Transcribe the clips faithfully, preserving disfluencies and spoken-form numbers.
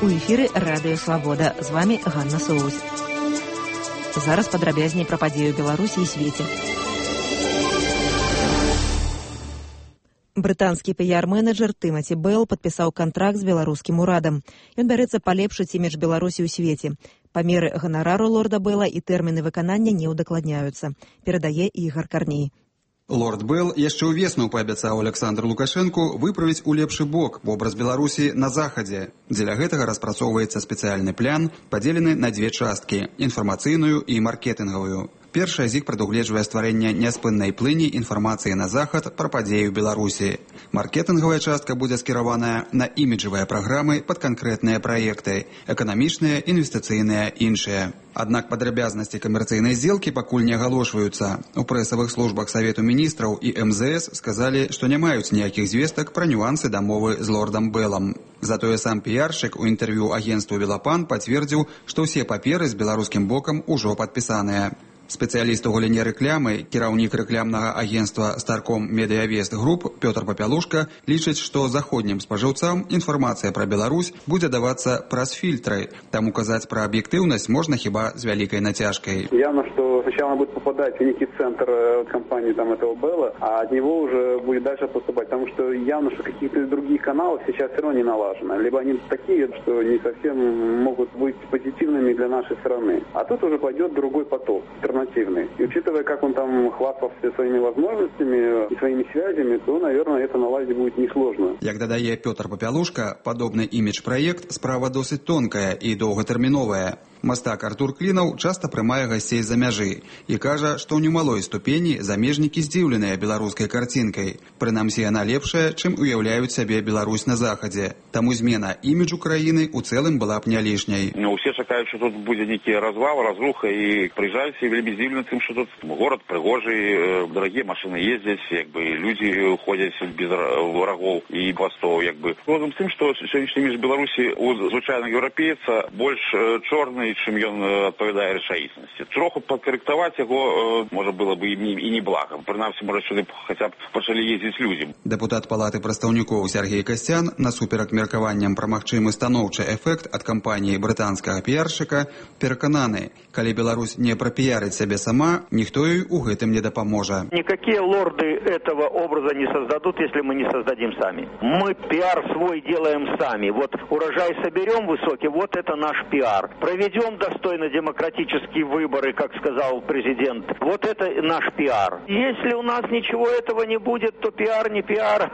У эфіры Радыё Свабода. З вами Ганна Соус. Зараз падрабязней пра падзею Беларусі і свеце. Брытанскі піяр-менеджер Тымаці Белл падпісаў кантракт з беларускім урадам. Ён бярэцца палепшыць імідж Беларусі ў свеце. Памеры ганарару лорда Белла і тэрміны выканання не ўдакладняюцца. Перадае Ігар Карней. Лорд Белл яшчэ ўвесну паабяцаў Александру Лукашэнку выправіць у лепшы бок вобраз Беларусі на захадзе. Дзеля гэтага распрацоўваецца спецыяльны план, падзелены на дзве часткі – інфармацыйную і маркетынгавую. Першая з іх прадугледжвае стварэнне няспыннай плыні інфармацыі на захад пра падзею Беларусі. Маркетынгавая частка будзе скіраваная на іміджавыя праграмы пад канкрэтныя праекты – эканамічныя, інвестыцыйныя, іншыя. Аднак падрабязнасці камерцыйнай здзелкі пакуль не агалошваюцца. У прэсавых службах Савету міністраў і эм зэ эс сказалі, што не маюць ніякіх звестак пра нюансы дамовы з лордам Беллам. Затое сам піяршчык у інтэрв'ю агенцтву «Велапан» пацвердзіў, што ўсе паперы з беларускім бокам ужо падпісаныя. Спецыяліст у галіне рэклямы, кіраўнік рэклямнага агенцтва «Старком Медыявест Груп» Пётр Папялушка лічыць, што заходнім спажыўцам інфармацыя пра Беларусь будзе давацца праз фільтры. Таму казаць пра аб'ектыўнасць можна хіба з вялікай нацяжкай. Явно, что сначала она будет попадать в некий центр компании там, этого Белла, а от него уже будет дальше поступать. Потому что явно, что какие-то другие каналы сейчас все равно не налажены. Либо они такие, что не совсем могут быть позитивными для нашей страны. А тут уже пойдет другой поток, альтернативный. И учитывая, как он там хвастался своими возможностями и своими связями, то, наверное, это наладить будет несложно. Як дадае Пётр Папялушка, падобны імідж-праект справа досыць тонкая і доўгатэрміновая. Мастак Артур Клінаў часта прымае гасцей з-за мяжы і кажа, што ў немалой ступені замежнікі здзіўленыя беларускай карцінкай. Прынамсі, яна лепшая, чым уяўляюць сябе Беларусь на захадзе. Таму змена іміджу краіны ў цэлым была б не лішняй. Ну, усе чакаюць, што тут будзе нейкі развал, разруха, і прыязджаюць і вельмі здзіўлены тым, што тут горад прыгожы, дарагія машыны ездзяць, як бы людзі ходзяць без врагоў і хвастоў, як бы. Разам з тым, што сённяшні імідж Беларусі у звычайнага еўрапейца больш чорны, чым ён адпавядае рэчаіснасці. Троху падкарэктаваць яго можа было бы і не блага. Прынамсі, можа, сюды хаця б пачалі ездзіць людзі. Дэпутат палаты прадстаўнікоў Сергей Касцян, насуперак меркаванням пра магчымы станоўчы эфект ад кампаніі брытанскага піяршчыка, перакананы, калі Беларусь не прапіярыць сябе сама, ніхто ёй у гэтым не дапаможа. Никакие лорды этого образа не создадут, если мы не создадим сами. Мы пиар свой делаем сами. Вот урожай соберем высокий, вот это наш пиар. Проведем достойно демократические выборы, как сказал президент. Вот это наш пиар. Если у нас ничего этого не будет, то пиар не пиар.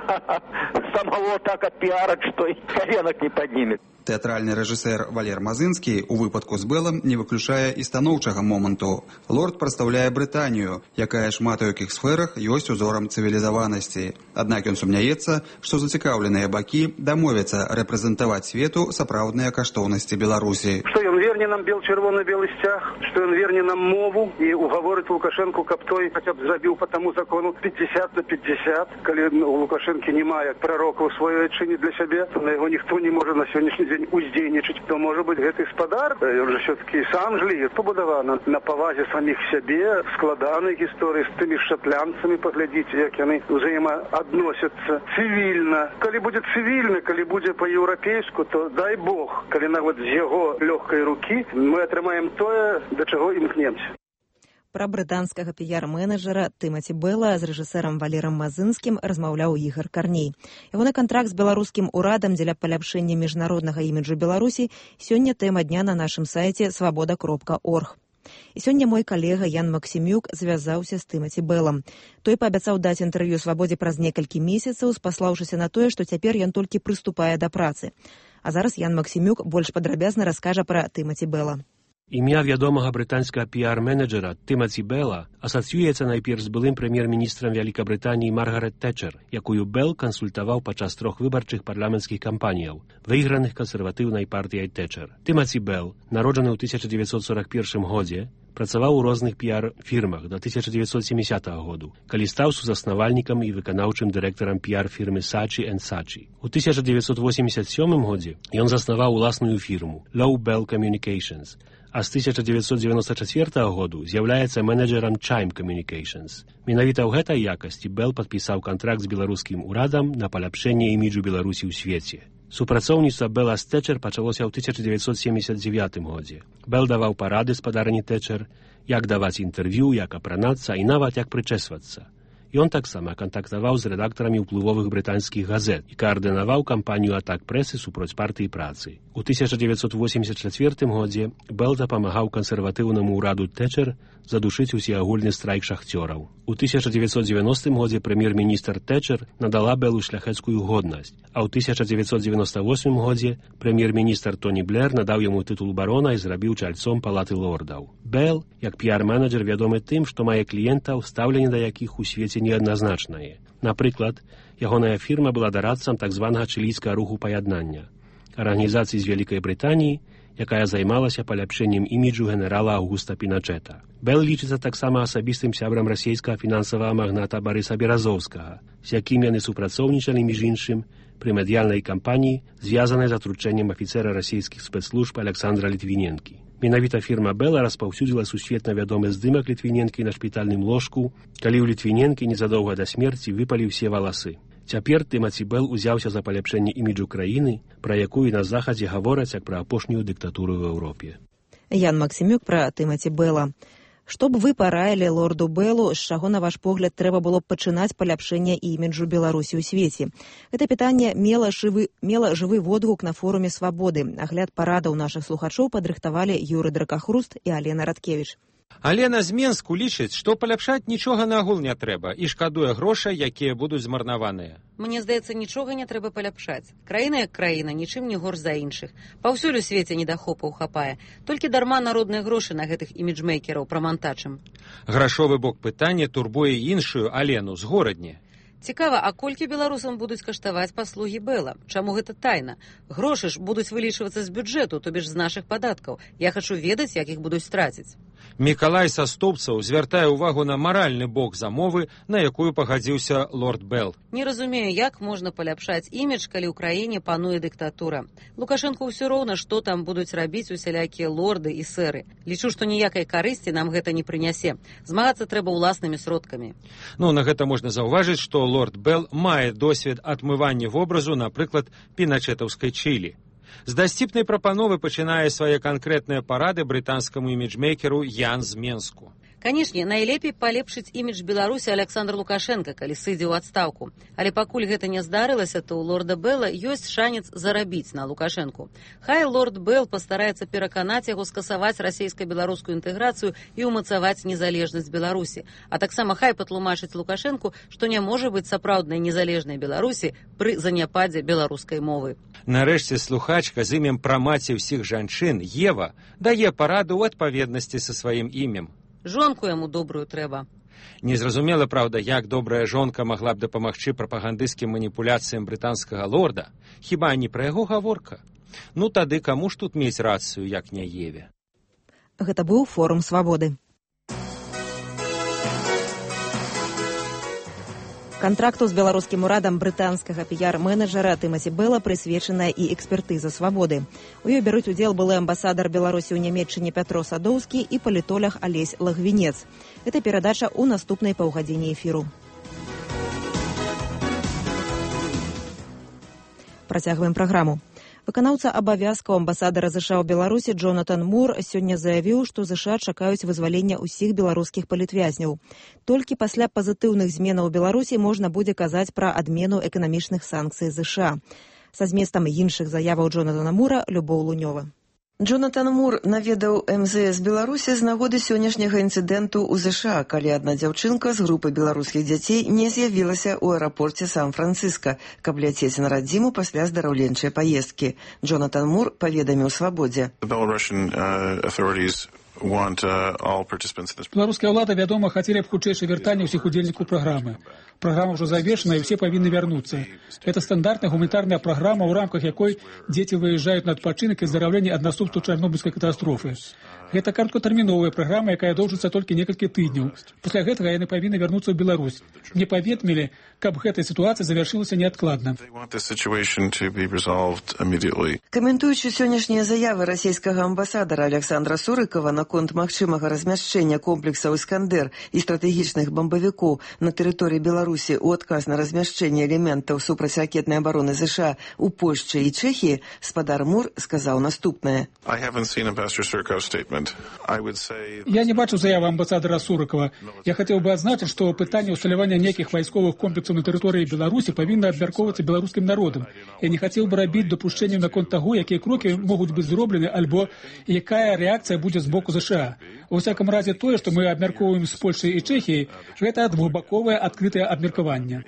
Самого так отпиарят, что и коленок не поднимет. Тэатральны рэжысэр Валер Мазынскі у выпадку з Беллам не выключае і станоўчага моманту. Лорд прадстаўляе Брытанію, якая шмат у якіх сферах ёсць узорам цывілізаванасці. Аднак ён сумняецца, што зацікаўленыя бакі дамовяцца рэпрэзентаваць свету сапраўдныя каштоўнасці Беларусі. Што ён верне нам бел-чырвоны-белы сцяг, што ён верне нам мову і угаворыць Лукашэнку, каб той хаця б зрабіў по таму закону пятьдесят на пятьдесят. Калі у Лукашэнкі не мае прарока ў сваёй айчыне для сябе, то на яго ніхто не можа на сённяшні дзень уздзейнічаць, то можа быць гэты гаспадар, ён жа все-таки сам жлі, пабудавана на павазе саміх сябе, складанай гісторыі з тымі шатлянцамі, паглядзіце, як яны ўзаемаадносяцца цывільна. Калі будзе цывільна, калі будзе па-еўрапейску, то дай Бог, калі нават з яго лёгкай рукі мы атрымаем тое, да чаго імкнемся. Пра брытанскага піяр-менеджера Тымаці Белла з рэжысэрам Валерам Мазынскім размаўляў Ігар Карней. Ягоны кантракт з беларускім урадам дзеля паляпшэння міжнароднага іміджу Беларусі сёння тэма дня на нашым сайце свабода кропка орг. І сёння мой калега Ян Максімюк звязаўся з Тымаці Беллам. Той паабяцаў даць інтэрв'ю «Свабодзе» праз некалькі месяцаў, спаслаўшыся на тое, што цяпер ён толькі прыступае да працы. А зараз Ян Максімюк больш падрабязна раскажа пра Тымаці Белла. Ім'я вядомага брытанскага піяр-менеджера Тымаці Белла асацыюецца найперш з былым прэм'ер-міністрам Вялікабрытаніі Маргарет Тэчэр, якую Белл кансультаваў падчас трох выбарчых парламенцкіх кампаніяў, выйграных кансерватыўнай партыяй Тэчэр. Тымаці Белл, народжаны ў тысяча дзевяцьсот сорок першым годзе, працаваў у розных піяр-фірмах да тысяча дзевяцьсот семидесятого году, калі стаў сузаснавальнікам і выканаўчым дырэктарам піяр-фірмы Saatchi энд Saatchi. У тысяча дзевяцьсот восемьдесят сёмым годзе ён заснаваў уласную фірму Low Bell Communications, а з тысяча дзевяцьсот дзевяносто чацвёртага году з'яўляецца менеджерам Chime Communications. Менавіта ў гэтай якасці Белл падпісаў кантракт з беларускім урадам на паляпшэнне іміджу Беларусі ў свеце. Супрацоўніцтва Бэла з Тэчэр пачалося ў тысяча дзевяцьсот семьдесят девятым годзе. Бэл даваў парады спадарні Тэчэр, як даваць інтэрв'ю, як апранацца і нават як прычэсвацца. Ён таксама кантактаваў з рэдактарамі ўплывовых брытанскіх газет і каардынаваў кампанію атак прэсы супроць партыі працы. У тысяча дзевяцьсот восемьдесят чацвёртым годзе Бэл дапамагаў кансерватыўнаму ўраду Тэчэр задушыць усеагульны страйк шахцёраў. У тысяча дзевяцьсот девяностым годзе прэм'ер-міністр Тэчэр надала Бэлу шляхецкую годнасць, а ў тысяча дзевяцьсот девяносто восьмым годзе прэм'ер-міністр Тоні Блэр надаў яму тытул барона і зрабіў чальцом палаты лордаў. Бэл, як піар-менеджер, вядомы тым, што мае кліентаў, стаўленне да якіх у свеце неадназначнае. Напрыклад, ягоная фірма была дарадцам так званага чылійскага руху паяднання, арганізацыі з Вялікай Брытаніі, якая займалася паляпшэннем іміджу генерала Аўгуста Піначэта. Бэл лічыцца таксама асабістым сябрам расійскага фінансавага магната Барыса Беразоўскага, з якім яны супрацоўнічалі, між іншым, пры медыяльнай кампаніі, звязанай з атручэннем афіцэра расійскіх спецслужб Александра Літвіненкі. Менавіта фірма Бэла распаўсюдзіла сусветна вядомы здымак Літвіненкі на шпітальным ложку, калі ў Літвіненкі незадоўга да смерці выпалі ўсе валасы. Цяпер Тымаці Бэл узяўся за паляпшэнне іміджу краіны, пра якую на захадзе гавораць як пра апошнюю дыктатуру ў Еўропе. Ян Максімюк пра Тымаці Бэла. Што б вы параілі лорду Бэлу, з чаго, на ваш погляд, трэба было б пачынаць паляпшэнне іміджу Беларусі ў свеце? Гэта пытанне мела жывы, мела жывы водгук на форуме «Свабоды». Агляд парадаў нашых слухачоў падрыхтавалі Юры Дракахруст і Алена Радкевіч. Алена з Менску лічыць, што паляпшаць нічога нагул не трэба і шкадуе грошай, якія будуць змарнаваныя. Мне здаецца, нічога не трэба паляпшаць. Краіна як краіна, нічым не горш за іншых. Паўсюль у свеце недахопаў хапае. Толькі дарма народныя грошы на гэтых іміджмейкераў прамантачым. Грашовы бок пытання турбуе іншую Алену з горадні. Цікава, а колькі беларусам будуць каштаваць паслугі Бэла? Чаму гэта тайна? Грошы ж будуць вылічвацца з бюджэту, то бишь з нашых падаткаў. Я хачу ведаць, як іх будуць траціць. Мікалай са Стоўцаў звяртае ўвагу на маральны бок замовы, на якую пагадзіўся лорд Бэл. Не разумею, як можна паляпшаць імідж, калі ў краіне пануе дыктатура. Лукашэнку ўсё роўна, што там будуць рабіць усялякія лорды і сэры. Лічу, што ніякай карысці нам гэта не прынясе. Змагацца трэба ўласнымі сродкамі. Ну, на гэта можна заўважыць, што лорд Бэл мае досвед адмывання вобразу, напрыклад, піначэтаўскай Чылі. З дасціпнай прапановы пачынае свае канкрэтныя парады брытанскаму іміджмейкеру Ян з Менску. Канешне, найлепей палепшыць імідж Беларусі Александр Лукашенко, калі сыдзе ў адстаўку. Але пакуль гэта не здарылася, то ў лорда Бэла ёсць шанец зарабіць на Лукашэнку. Хай лорд Бэл пастараецца пераканаць яго скасаваць расійска-беларускую інтэграцыю і ўмацаваць незалежнасць Беларусі. А таксама хай патлумачыць Лукашэнку, што не можа быць сапраўднай незалежнай Беларусі пры заняпадзе беларускай мовы. Нарэшце слухачка з імем прамаці ўсіх жанчын, Ева, дае параду ў адпаведнасці са сваім імем. Жонку яму добрую трэба. Незразумела, праўда, як добрая жонка магла б дапамагчы прапагандысцкім маніпуляцыям брытанскага лорда. Хіба не пра яго гаворка? Ну тады каму ж тут мець рацыю, як не Еве? Гэта быў форум «Свабоды». Кантракту з беларускім урадам брытанскага піяр-менеджера Тымаці Бэла прысвечаная і экспертыза «Свабоды». У ёй бяруць удзел былы амбасадар Беларусі ў Нямецчыне Пятро Садоўскі і палітолог Алесь Лагвінец. Гэта перадача ў наступнай паўгадзіне эфіру. Працягваем праграму. Выканаўца абавязкаў амбасадара ЗША ў Беларусі Джонатан Мур сёння заявіў, што ЗША чакаюць вызвалення ўсіх беларускіх палітвязняў. Толькі пасля пазітыўных зменаў у Беларусі можна будзе казаць пра адмену эканамічных санкцый ЗША. Са зместам іншых заяваў Джонатана Мура Любоў Лунёва. Джонатан Мур наведаў эм зэ эс Беларусі з нагоды сённяшняга інцыдэнту ў ЗША, калі адна дзяўчынка з групы беларускіх дзяцей не з'явілася ў аэрапорце Сан-Францыска, каб ляцець на радзіму пасля здараўленчай паездкі. Джонатан Мур паведаміў «Свабодзе». Беларуская ўлада, вядома, хацелі б хутчэйшае вяртанне ўсіх удзельнікаў праграмы. Праграма ўжо завершана, і ўсе павінны вярнуцца. Это стандартная гуманітарная праграма, у рамках якой дзеці выязджаюць на адпачынак і здараўленне ад наступстваў чарнобыльскай катастрофы. Гэта кароткатэрміновая праграма, якая доўжыцца толькі некалькі тыдняў. Пасля гэтага яны павінны вярнуцца ў Беларусь. Мне паведамілі, каб гэтая сітуацыя завяршылася неадкладна. Каментуючы сённяшнія заявы расійскага амбасадара Александра Сурыкова наконт магчымага размяшчэння комплексаў «Іскандэр» і стратэгічных бамбавікоў на тэрыторыі Беларусі Беларусі ў адказ на размяшчэнне элементаў супрацьракетнай абароны ЗША ў Польшчы і Чэхіі, спадар Мур сказаў наступнае. Я не бачу заявы амбасадара Сурыкова. Я хацеў бы адзначыць, што пытанне ўсталявання нейкіх вайсковых комплексаў на тэрыторыі Беларусі павінна абмяркоўвацца беларускім народам. Я не хацеў бы рабіць дапушчэнняў наконт таго, якія крокі могуць быць зроблены, альбо якая рэакцыя будзе з боку ЗША. У всяком разе тое, што мы абмяркоўваем з Польшай і Чэхіяй, гэта двухбаковае адкрытае абмеркаванне.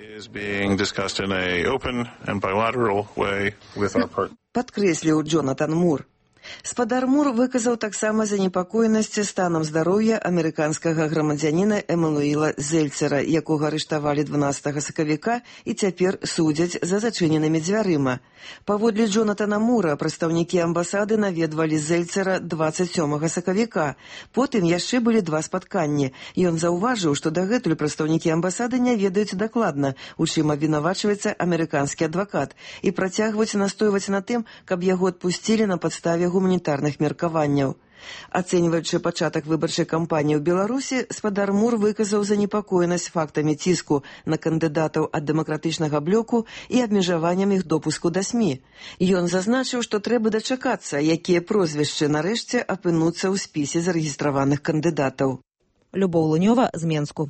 Падкрэсліў Джонатан Мур. Спадар Мур выказаў таксама занепакоенасць станам здароўя амерыканскага грамадзяніна Эмануіла Зельцера, якога арыштавалі дванаццатага сакавіка і цяпер судзяць за зачыненымі дзвярыма. Паводле Джонатана Мура, прадстаўнікі амбасады наведвалі Зельцера дваццаць сёмага сакавіка. Потым яшчэ былі два спатканні. Ён заўважыў, што дагэтуль прадстаўнікі амбасады не ведаюць дакладна, у чым абвінавачваецца амерыканскі адвакат, і працягваюць настойваць на тым, каб яго адпусцілі на падставе гуманітарных меркаванняў. Ацэньваючы пачатак выбарчай кампаніі ў Беларусі, спадар Мур выказаў занепакоенасць фактамі ціску на кандыдатаў ад дэмакратычнага блоку і абмежаваннем іх допуску да СМІ. Ён зазначыў, што трэба дачакацца, якія прозвішчы нарэшце апынуцца ў спісе зарэгістраваных кандыдатаў. Любоў Лунёва з Менску.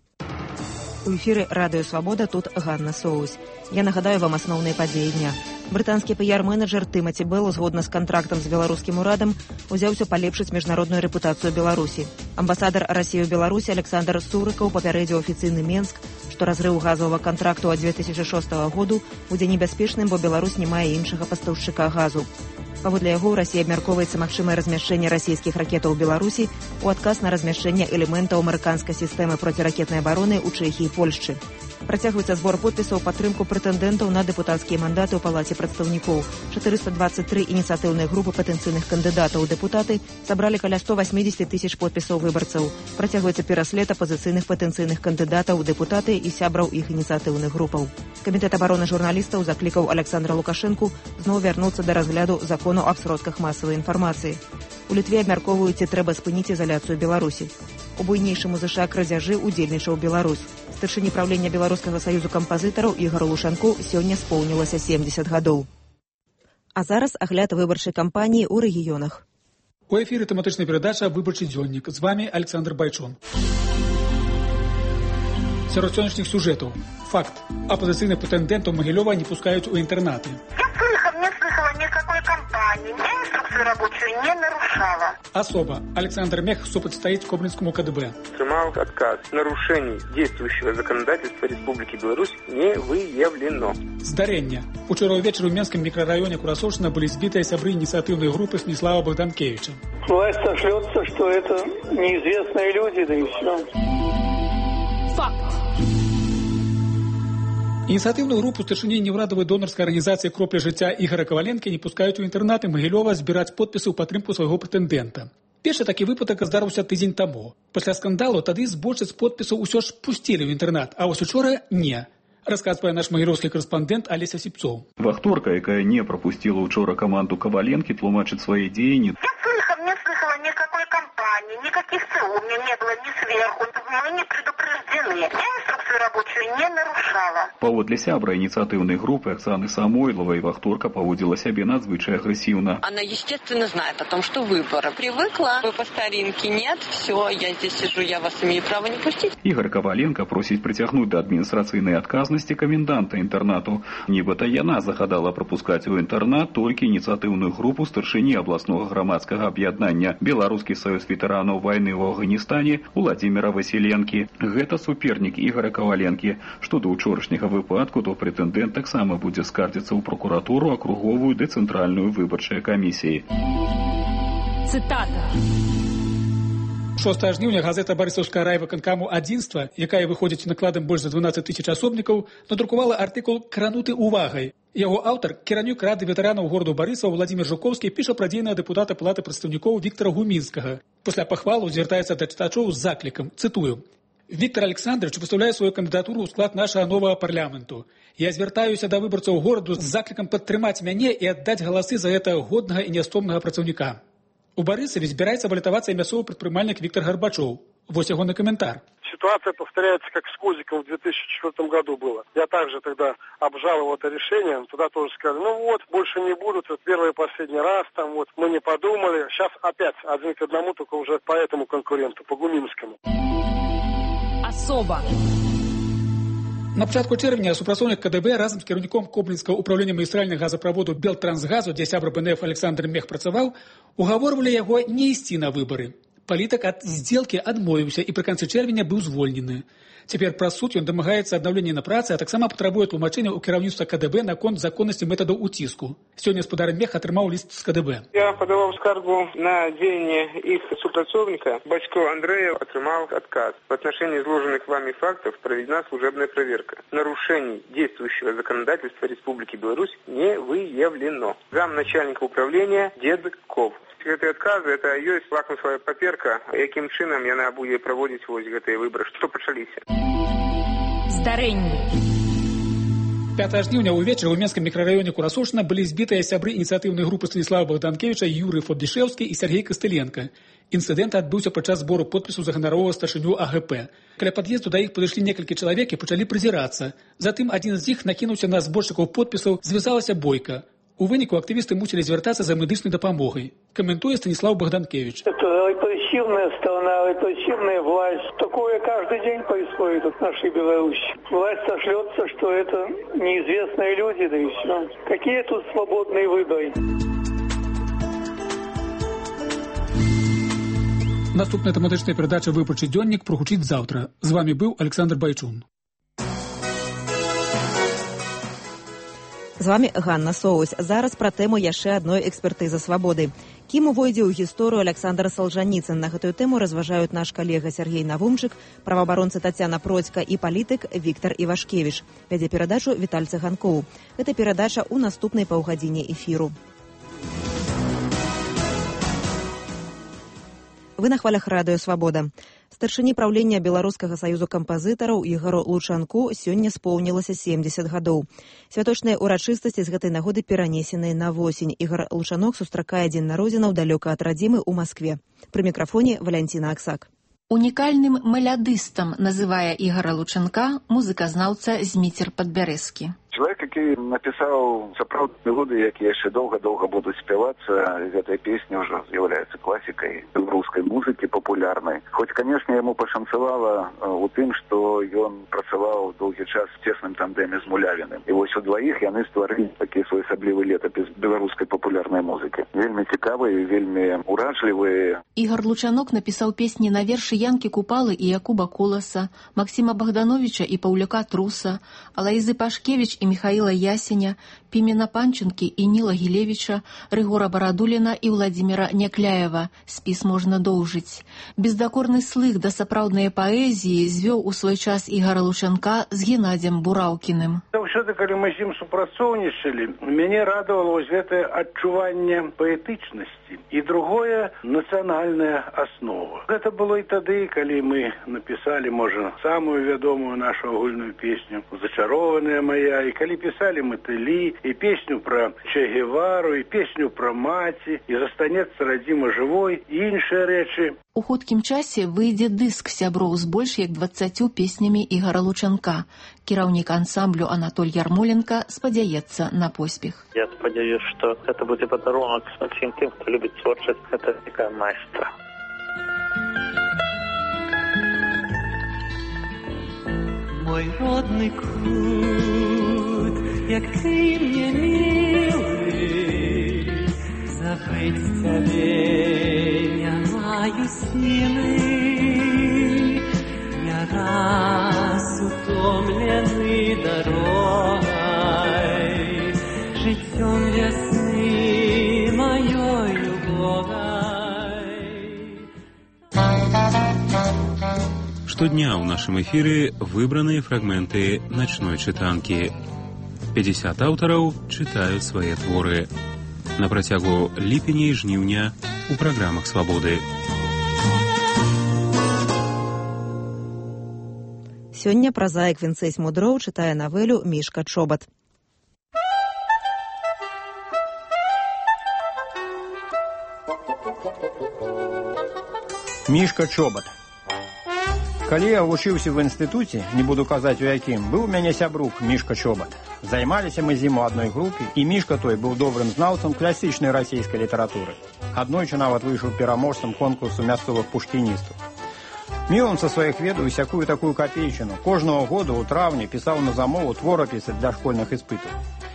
У эфіры Радыё Свабода, тут Ганна Соус. Я нагадаю вам асноўныя падзеі дня. Брытанскі піяр-менеджер Тымаці Бэл, згодна з кантрактам з беларускім урадам, узяўся палепшыць міжнародную рэпутацыю Беларусі. Амбасадар Расіі ў Беларусі Александр Сурыкаў папярэдзіў афіцыйны Менск, што разрыў газовага кантракту ад дзве тысячы шостага году будзе небяспечным, бо Беларусь не мае іншага пастаўшчыка газу. Паводле яго, ў Расіі абмяркоўваецца магчымае размяшчэнне расійскіх ракетаў у Беларусі ў адказ на размяшчэнне элементаў амерыканскай сістэмы проціракетнай абароны ў Чэхіі і Польшчы. Працягваецца збор подпісаў у падтрымку прэтэндэнтаў на дэпутацкія мандаты ў Палаце прадстаўнікоў. чатырыста дваццаць тры ініцыятыўныя групы патэнцыйных кандыдатаў у дэпутаты сабралі каля сто васьмідзесят тысяч подпісаў выбарцаў. Працягваецца пераслед апазіцыйных патэнцыйных кандыдатаў у дэпутаты і сябраў іх ініцыятыўных групаў. Камітэт абароны журналістаў заклікаў Александра Лукашэнку зноў вярнуцца да разгляду закону аб сродках масавай інфармацыі. У Літве абмяркоўваюць, ці трэба спыніць ізаляцыю Беларусі. У буйнейшым у ЗША крадзяжы ўдзельнічаў Беларусь. Старшыні правлення Беларускага саюзу кампазітараў Ігору Лушанку сёння споўнілася семдзесят гадоў. А зараз агляд выбарчай кампаніі ў рэгіёнах. У эфіры тэматычная перадача «Выбарчы дзённік». З вами Александр Байчун. Сярод сённяшніх сюжэтаў. Факт. Апозіцыйных прэтэндэнтаў Магілёва не пускаюць у інтэрнаты. Инструкцию рабочую не нарушала. Особо. Александр Мех супрацьстаіць Коблинскому КДБ. Сумал отказ. Нарушений действующего законодательства Республики Беларусь не выявлено. Здарэнне. Учора ўвечары ў Менскім мікрараёне Курасоўшчына былі збітыя сябры ініцыятыўнай групы Станислава Богданкевича. Власть сошлется, что это неизвестные люди, да и все. Факт. Ініцыятыўную групу старшыні неўрадавай донарскай арганізацыі «Кропля жыцця» Ігора Каваленкі не пускаюць у інтэрнаты Магілёва збіраць подпісы ў падтрымку свайго прэтэндэнта. Першы такі выпадак здарыўся тыдзень таму. Пасля скандалу тады збольшасць подпісаў усё ж пусцілі ў інтэрнат, а вось учора не. Расказвае наш магілёўскі корэспандэнт Алеся Сіпцоў. Вахторка, якая не пропустила учора команду Коваленки, тлумачит свои деяния. Я слыхала, не слыхала никакой кампании, никаких ЦУ у меня не было ни сверху, мы не предупреждены. Я инструкцию рабочую не нарушала. Паводле сябра инициативной группы Оксаны Самойловой Вахторка поводила себя надзвычай агрессивно. Она, естественно, знает о том, что выборы. Привыкла, вы по старинке нет, все, я здесь сижу, я вас имею право не пустить. Игорь Коваленко просит притягнуть до администрационной отказности коменданта интернату. Нібыта яна загадала пропускать у интернат только инициативную группу старшыні областного громадского объединения Белорусский союз ветеранов войны в Афганистане Владимира Василенки. Гэта суперник Игоря Коваленки. Что до учорашняга выпадку, то прэтэндэнт таксама будзе скардзіцца ў прокуратуру акруговую ды цэнтральную выбарчай камісіі. Цитата. шостага жніўня газета Барысаўская райвыканкаму «Адзінства», якая выходзіць накладам больш за дванаццаць тысяч асобнікаў, надрукавала артыкул «Крануты увагай». Яго аўтар, кіраўнік рады ветэранаў гораду Барысаў Владзімір Жуковскі, піша пра дзейнага дэпутата Палаты прадстаўнікоў Віктара Гумінскага. Пасля пахвалу звяртаецца да чытачоў з заклікам, цытую: «Віктор Александрович выставляе сваю кандыдатуру ў склад нашага новага парламенту. Я звяртаюся да выбарцаў гораду з заклікам падтрымаць мяне і аддаць галасы за гэтага годнага і нястомнага працаўніка». У Барысаве збіраецца балятавацца і мясцовы прадпрымальнік Віктор Гарбачоў. Вось яго на каментар. ситуация повторяется, как с Козиком в две тысячи четвёртом году было. Я также тогда обжаловал это решение, туда тоже сказали, ну вот, больше не будут, вот первый и последний раз, там вот, мы не подумали. Сейчас опять один к одному, только уже по этому конкуренту, по Гуминскому. Особо. На пачатку чэрвеня супрацоўнік КДБ разам з кіраўніком Коблінскага ўправлення магістральнага газаправоду Белтрансгазу, дзе сябра БНФ Александр Мех працаваў, угаворвалі яго не ісці на выбары. Палітык ад здзелкі адмовіўся і пры канцы чэрвеня быў звольнены. Цяпер праз суд ён дамагаецца аднаўлення на працы, а таксама патрабуе тлумачэння ў кіраўніцтва КДБ наконт законнасці метадаў уціску. Сёння спадар Мех атрымаў ліст з КДБ. Я подавал скаргу на дзеянне их супрацоўника. Бачко Андреев отрымал отказ. В отношении изложенных вами фактов проведена служебная проверка. Нарушений действующего законодательства Республики Беларусь не выявлено. Замначальника управления Дедков. Гэтыя адказы, это ёсць лакмусовая паперка, якім чынам яна будзе праводзіць вось гэтыя выбары, што пачаліся. Здарэнні. пятага жніўня ўвечары ў Менскім мікрараёне Курасошына былі збітыя сябры ініцыятыўнай групы Станіслава Богданкевіча, Юрый Фоддышэўскі і Сергей Кастыленко. Інцыдэнт адбыўся падчас збору подпісу за ганаровага старшыню АГП. Каля пад'езду да іх падышлі некалькі чалавек і пачалі прызірацца. Затым адзін з іх накінуўся на зборшчыкаў подпісаў, звязалася бойка. У выніку актывісты мусілі звяртацца за медычнай дапамогай. Комментует Станислав Богданкевич. Это репрессивная страна, репрессивная власть. Такое каждый день происходит в нашей Беларуси. Власть сошлется, что это неизвестные люди, да и все. Какие тут свободные выборы? Наступная тематичная передача «Выборчий дзённік» прогучить завтра. З вами был Александр Байчун. З вами Ганна Соусь. Зараз пра тэму яшчэ адной экспертызы свабоды. Кім увойдзе ў гісторыю Александр Солжаніцын? На гэтую тэму разважаюць наш калега Сергей Навумчык, праваабаронца Тацяна Процька і палітык Віктор Івашкевіч. Вядзе перадачу Віталь Цыганкоў. Гэта перадача ў наступнай паўгадзіне эфіру. Вы на хвалях радыё «Свабода». Старшыні праўлення Беларускага саюзу кампазітараў Ігару Лучанку сёння споўнілася семдзесят гадоў. Святочныя ўрачыстасці з гэтай нагоды перанесеныя на восень. Ігар Лучанок сустракае дзень народзінаў далёка ад радзімы ў Маскве. Пры мікрафоне Валянціна Аксак. Унікальным мелядыстам называе Ігара Лучанка музыказнаўца Зміцер Падбярэзскі. Чалавек, які напісаў сапраўдныя мелодыі, якія яшчэ доўга-доўга будуць спявацца, гэтая песня ўжо з'яўляецца класікай беларускай музыкі папулярнай. Хоць, канешне, яму пашанцавала у тым, што ён працаваў доўгі час в цесным тандеме з Мулявіным. І вось удваіх яны стварылі такі своеасаблівы летапіс беларускай папулярнай музыкі. Вельмі цікавыя, вельмі уражлівыя. Ігар Лучанок напісаў песні на вершы Янкі Купалы і Якуба Коласа, Максіма Богдановича і Паўляка Труса, Алаізы Пашкевіч і Михаила Ясеня, Пімена Панченкі і Ніла Гілевіча, Рыгора Барадуліна і Владзіміра Някляева. Спіс можна доўжыць. Бездакорны слых да сапраўднай паэзіі звёў у свой час Ігара Лучанка з Геннадзем Бураўкіным. Заўсёды, калі мы з ім супрацоўнічалі, мяне радавала вось гэтае адчуванне паэтычнасці і другое нацыянальная аснова. Гэта было і тады, калі мы напісалі, можа, самую вядомую нашу агульную песню «Зачарованая моя», і калі пісалі «Матылі», і песню пра Че Гевару, і песню пра маці, і застанецца радзіма жывой, і іншыя рэчы. У хуткім часе выйдзе дыск сяброў з больш як дваццаццю песнямі Ігара Лучанка. Кіраўнік ансамблю Анатоль Ярмоленко спадзяецца на поспех. Я спадзяюсь, што гэта будзе падарунак усім тым, хто любіць творчасць гэтага майстра. Мой родный кут, як ты мне милый, забыть тебе не маю силы. Я раз утомленный дорогой, житьем весны моей убогой. Штодня ў нашым эфіры выбраныя фрагменты начной чытанкі. пятьдесят аўтараў чытаюць свае творы. На працягу ліпеня і жніўня у праграмах «Свабоды». Сёння празаік Вінцэсь Мудроў чытае навелю «Мішка Чобат». Мішка Чобат. Калі я вучыўся в інстытуце, не буду казаць у якім, быў у мяне сябрук Мішка Чобат. Займаліся мы з ім у адной групе, і Мішка той быў добрым знаўцам класічнай расійскай літаратуры. Аднойчы нават выйшаў пераможцам конкурсу мясцовых пушкіністаў. Меў он са сваіх ведаў всякую такую капейчыну. Кожнага года ў траўні пісаў на замову творапісы для школьных іспытаў.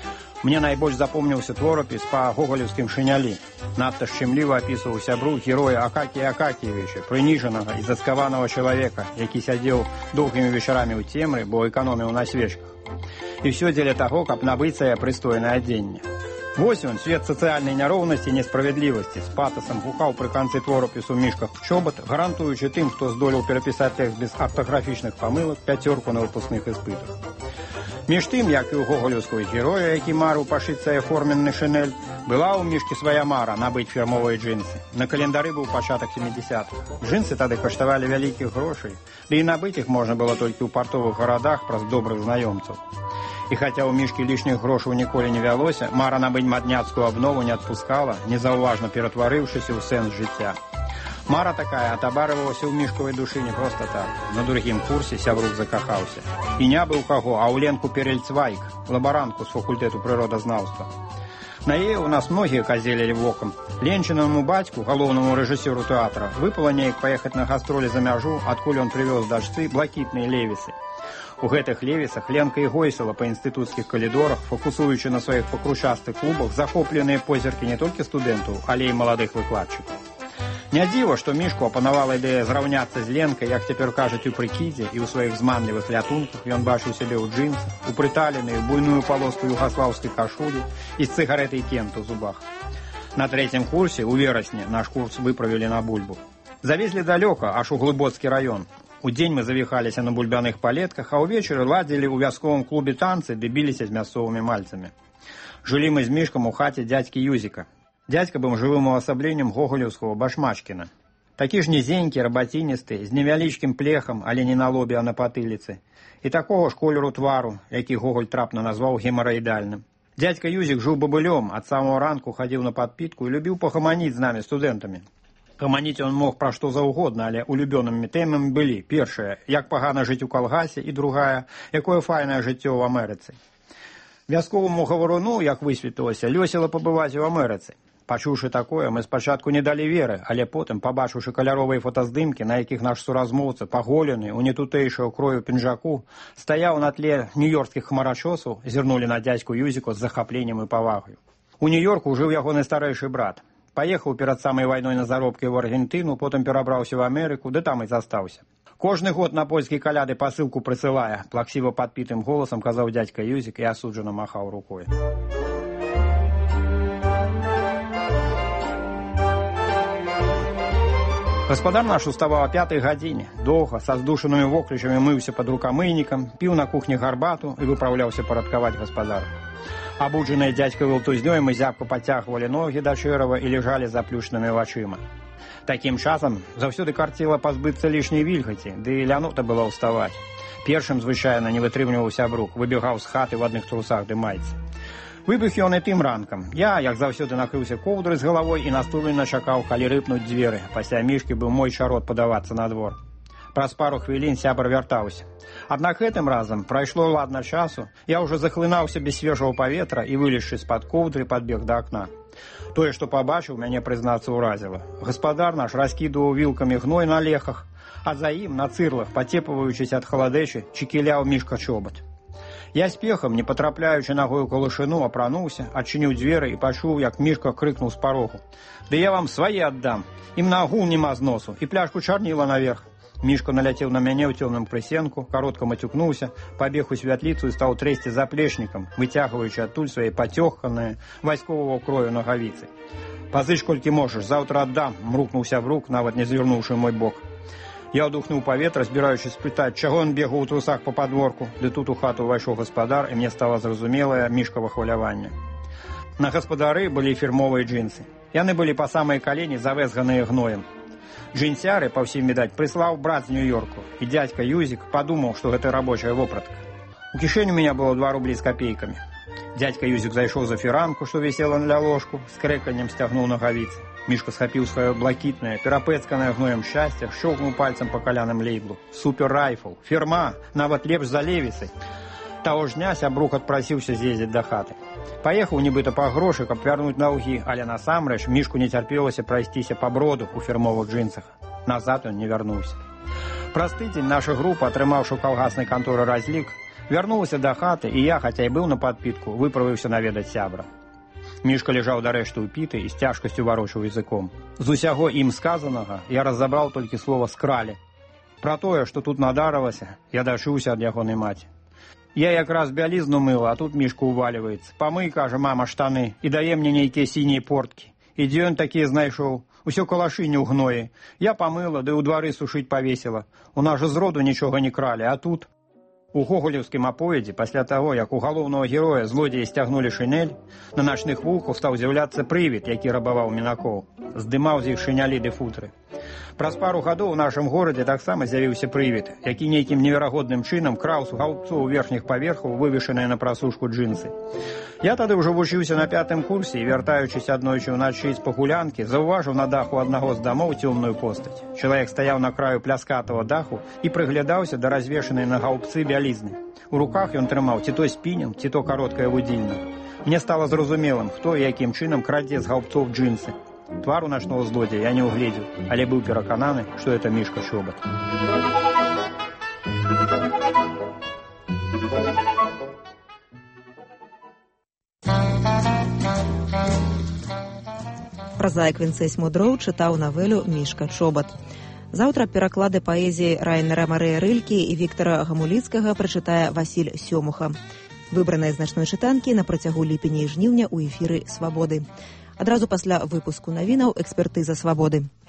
Мне найбольш запомніўся творапіс па гогалеўскім шынялі. Надта шчымліва апісваў сябру героя Акакія Акакіевіча, прыніжанага і заскаванага чалавека, які сядзеў доўгімі вечарамі ў цемры, бо эканоміў на свечках. І ўсё дзеля таго, каб набыць сае прыстойнае адзенне. Вось ён, свет сацыяльнай няроўнасці і несправядлівасці, з патасам гукаў пры канцы творапісу Мішка Чобат, гарантуючы тым, хто здолеў перапісаць тэкст без артаграфічных памылак, пяцёрку на выпускных іспытах. Між тым, як і ў гогалеўского героя, які марыў пашыць сае форменны шынель, была ў Мішкі свая мара набыць фірмовыя джинсы. На календары быў пачатак сямідзясятых. Джинсы тады каштавалі вялікіх грошай, ды і набыць іх можна было толькі ў партовых гарадах праз добрых знаёмцаў. І хаця ў Мішкі лішніх грошаў ніколі не вялося, мара набыць мадняцкую абнову не адпускала, незаўважна ператварыўшыся ў сэнс жыцця. Мара такая атабарывалася ў Мішкавай душы не проста так. На другім курсе сябрук закахаўся. І не быў каго, а ў Ленку Перельцвайк, лабарантку з факультэту прыродазнаўства. На яе ў нас многія казелілі вокам. Ленчынаму бацьку, галоўнаму рэжысёру тэатра, выпала неяк паехаць на гастролі за мяжу, адкуль ён прывёз дачцы блакітныя левісы. У гэтых левісах Ленка і гойсала па інстытуцкіх калідорах, фокусуючы на сваіх пакручастых клубах захопленыя позіркі не толькі студэнтаў, але і маладых выкладчыкаў. Не дзіва, што Мішку апанавала ідэя зраўняцца з Ленкай, як цяпер кажуць, у прыкідзе, і ў сваіх зманлівых лятунках ён бачыў сябе ў джинсах, у прыталеную буйную палоску югаслаўскай кашулі і з цыгарэтай Кент у зубах. На трэцім курсе, у верасні, наш курс выправілі на бульбу. Завезлі далёка, аж у Глыбоцкі раён. Удзень мы завіхаліся на бульбяных палетках, а ўвечары ладзілі ў вясковым клубе танцы ды біліся з мясцовымі мальцамі. Жылі мы з Мішкам у хаце дзядзькі Юзіка. Дядька быў жывым увасабленнем гогалеўскага Башмачкіна. Такі ж нізенькі, рабаціністы, з невялічкім плехам, але не на лобе, а на патыліцы. І такога ж колеру твару, які Гоголь трапна назваў гемараідальным. Дядька Юзік жыў бабылём, ад самого ранку хадзіў на падпітку і любіў пахаманіць з намі, студэнтамі. Гаманіць он мог пра што заўгодна, але улюбёнымі тэмамі былі: першая, як пагана жыць у калгасе, і другая, якое файнае жыццё ў Амерыцы. Вясковаму гаваруну, як высветлілася, лёсіла пабываць у Амерыцы. Пачуўшы такое, мы спачатку не далі веры, але потым, пабачыўшы каляровыя фотаздымкі, на якіх наш суразмоўца, паголены, у нетутэйшую крою пінжаку, стаяў на тле нью-йоркскіх хмарачосаў, зірнулі на дзядзьку Юзіку з захапленнем і павагаю. У Нью-Йорку жыў ягоны старэйшы брат. Паехаў перад самай вайной на заробкі ў Аргентыну, потым перабраўся ў Амерыку, ды там і застаўся. Кожны год на польскія каляды пасылку прысылае, плаксіва падпітым голасам казаў дзядзька Юзік і асуджана махаў рукой. Гаспадар наш уставаў о пятай гадзіне. Доўга, са здушанымі воклічамі мыўся пад рукамыйнікам, піў на кухні гарбату і выпраўляўся парадкаваць гаспадара. Абуджаныя дзядзькавай лтузнёй мы зябка пацягвалі ногі да чэрава і ляжалі заплюшчанымі вачыма. Такім часам заўсёды карціла пазбыцца лішняй вільгаці, ды і лянота была ўставаць. Першым звычайна не вытрымліваў сябрук, выбегаў з хаты в адных трусах ды майцы. Выбег ён і тым ранкам. Я, як заўсёды, накрыўся коўдрай з галавой і настурлена чакаў, калі рыпнуць дзверы. Пасля Мішкі быў мой чарод падавацца на двор. Праз пару хвілін сябар вяртаўся. Аднак гэтым разам прайшло ладна часу, я ўжо захлынаўся без свежага паветра і, вылезшы з-пад коўдры, падбег да акна. Тое, што пабачыў, мяне, прызнацца, ўразіла. Гаспадар наш раскідываў вілкамі гной на лехах, а за ім, на цырлах, пацепваючыся ад халадэчы, чекіляў Мішка Чобат. Я спехам, не патрапляючы нагой у калышыну, апрануўся, адчыніў дзверы і пачуў, як Мішка крыкнуў з парогу: «Ды я вам свае аддам! Ім на агул няма зносу, і пляшку чарніла наверх!» Мішка наляцеў на мяне ў цёмным прысенку, каротка мацюкнуўся, пабег у святліцу і стаў трэсці заплечнікам, выцягваючы адтуль свае пацёханыя вайсковага крою нагавіцы. «Пазыч колькі можаш, заўтра аддам!» – мрукнуў сябрук, нават не звярнуўшы мой бок. Я ўдухнуў паветра, збіраючы спытаць, чаго ён бегаў у трусах па падворку, ды тут у хату ўвайшоў гаспадар, і мне стала зразумелае Мішкава хваляванне. На гаспадары былі фірмовыя джинсы. Яны былі па самай калені завэзганыя гноем. Джинсяры, па ўсім відаць, прыслаў брат з Нью-Йорку, і дзядзька Юзік падумаў, што гэта рабочая вопратка. У кішэні у меня было два рублі з капейкамі. Дзядзька Юзік зайшоў за фіранку, што вісела ля ложку, з крэканнем сцягнуў нагавіцы. Мишка схапіў сваё блакітнае, перапэцканае гноем шчасце, щелкнуў пальцем па каляным лейблу. Супер райфл, фірма, нават лепш за Левісы. Таго ж дня сябрук адпрасіўся з'ездзіць да хаты. Паехаў нібыта па грошы, каб вярнуць наўгі, але насамрэч Мішку не цярпелася прайсціся па броду ў фірмовых джинсах. Назад ён не вярнуўся. Праз тыдзень наша група, атрымаўшы ў калгаснай канторы разлік, вярнулася да хаты, і я, хаця і быў на падпітку, выправіўся наведаць сябра. Мішка ляжаў дарэшты ўпіты і з цяжкасцю варочаў языком. З усяго ім сказанага я разабраў толькі слова «скралі». Пра тое, што тут надарылася, я дачуўся ад ягонай маці. Я якраз бялізну мыла, а тут Мішка ўваліваецца. Памый, кажа, мама, штаны, і дае мне нейкія сінія порткі. І дзе ён такія знайшоў? Усё калашыню ў гноі. Я памыла, ды ў двары сушыць павесіла. У нас жа зроду нічога не кралі, а тут... У гоголеўскім аповедзе, пасля таго, як у галоўнага героя злодзеі сцягнулі шинель, на начных вулках стаў з'яўляцца прывід, які рабаваў мінакоў. Здымаў з іх шынялі ды футры. Праз пару гадоў у нашым горадзе таксама з'явіўся прывід, які нейкім неверагодным чынам краў з гаўбцоў верхніх паверхаў вывешаныя на прасушку джинсы. Я тады ўжо вучыўся на пятым курсе і, вяртаючыся аднойчы ўначы з пагулянкі, заўважыў на даху аднаго з дамоў цёмную постаць. Чалавек стаяў на краю пляскатага даху і прыглядаўся да развешанай на гаўбцы бялізны. У руках ён трымаў ці то спінінг, ці то кароткае вудзільна. Мне стала зразумелым, хто і якім чынам крадзе з гаўбцоў джинсы. Твару начного злодзея я не угледзеў, але быў перакананы, што это Мішка Чобат. Празаік Вінцэй Мудроў чытаў навелю «Мішка Чобат». Заўтра пераклады паэзіі Райнера Марыя Рылькі і Віктара Гамуліцкага прачытае Васіль Сёмуха. Выбраныя з начной чытанкі на працягу ліпеня і жніўня ў эфіры «Свабоды». Адразу пасля выпуску навінаў «Экспертыза Свабоды».